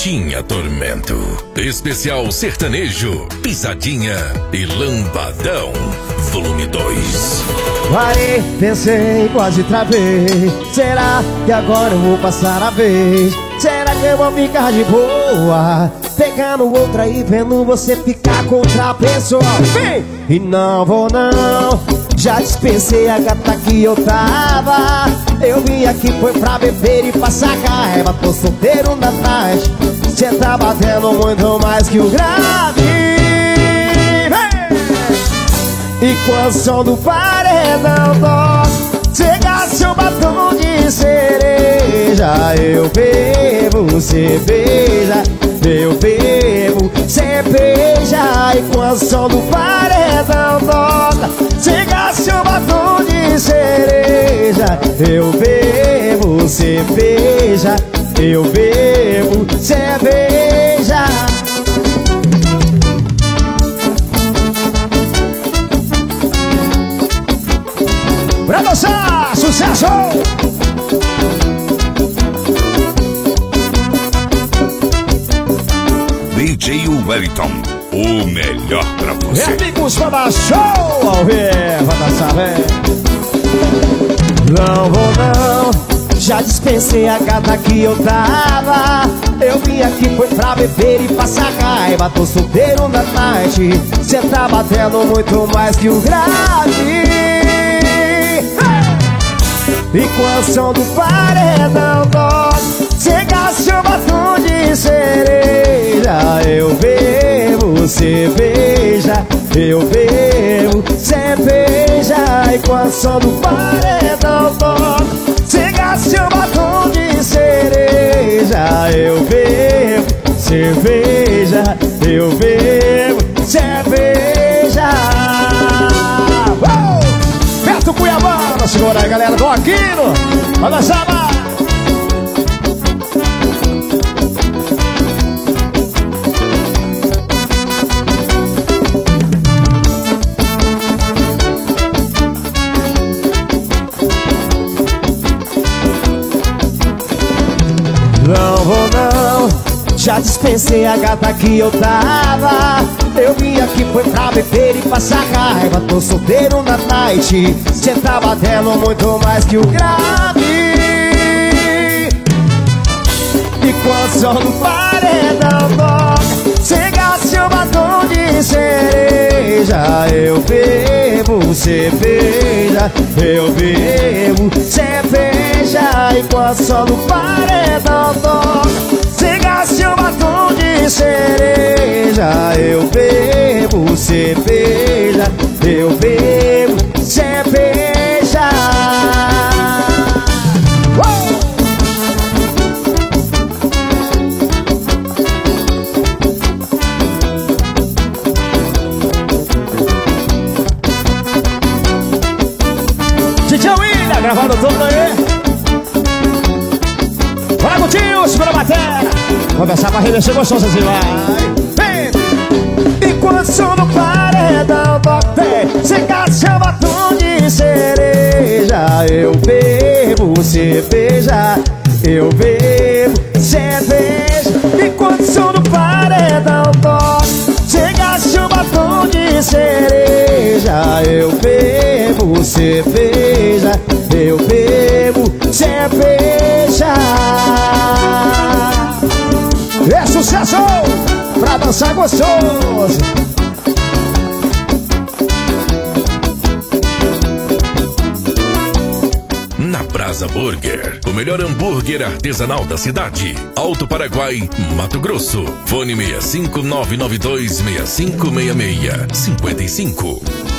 Tinha Tormento, especial sertanejo, Pisadinha e Lambadão, volume 2. Parei, pensei, quase travei. Será que agora eu vou passar a vez? Será que eu vou ficar de boa pegando outra e vendo você ficar com outra pessoa? Vem! E não vou não, já dispensei a gata que eu tava. Eu vim aqui foi pra beber e passar raiva. Tô solteiro na tarde, cê tá batendo muito mais que o grave. E com o som do paredão toca, chega seu batom de cereja. Eu bebo cerveja, eu bebo cerveja. E com o som do paredão toca, chega seu batom de cereja. Eu bebo cerveja, eu bebo cerveja. Pra dançar, sucesso! DJ Wellington, o melhor pra você. Amigos, pra dar show ao vivo, pra dançar, vem. Não vou não, já dispensei a gata que eu tava. Eu vim aqui foi pra beber e passar raiva. Tô solteiro na night, cê tá batendo muito mais que o grave. E com o som do paredão toca, chega seu batom de cereja. Eu bebo cerveja, eu bebo cerveja. E com o som do paredão toca, chega seu batom de cereja. Eu bebo cerveja, eu bebo cerveja. Beto Cuiabano, segura aí, galera do Aquino. Vai dançar, vai. Não vou não, já dispensei a gata que eu tava. Eu vim aqui foi pra beber e passar raiva. Tô solteiro na night, cê tá batendo muito mais que o grave. E com o som do paredão toca, chega seu batom de cereja. Eu bebo cerveja, eu bebo cerveja. E com o som do paredão toca, chega seu batom de cereja. Eu bebo cerveja, eu bebo cerveja. DJ William, gravando tudo aí. Bora com o tio, segura a bateria. Vamos dançar pra remexer gostoso assim, vai. E quando o som do paredão toca, chega seu batom de cereja. Eu bebo cerveja, eu bebo cerveja. E quando o som do paredão toca, chega seu batom de cereja. Eu bebo cerveja, eu bebo cerveja. É sucesso! Pra dançar gostoso! Na Brasa Burger, o melhor hambúrguer artesanal da cidade. Alto Paraguai, Mato Grosso. Fone 65992656655.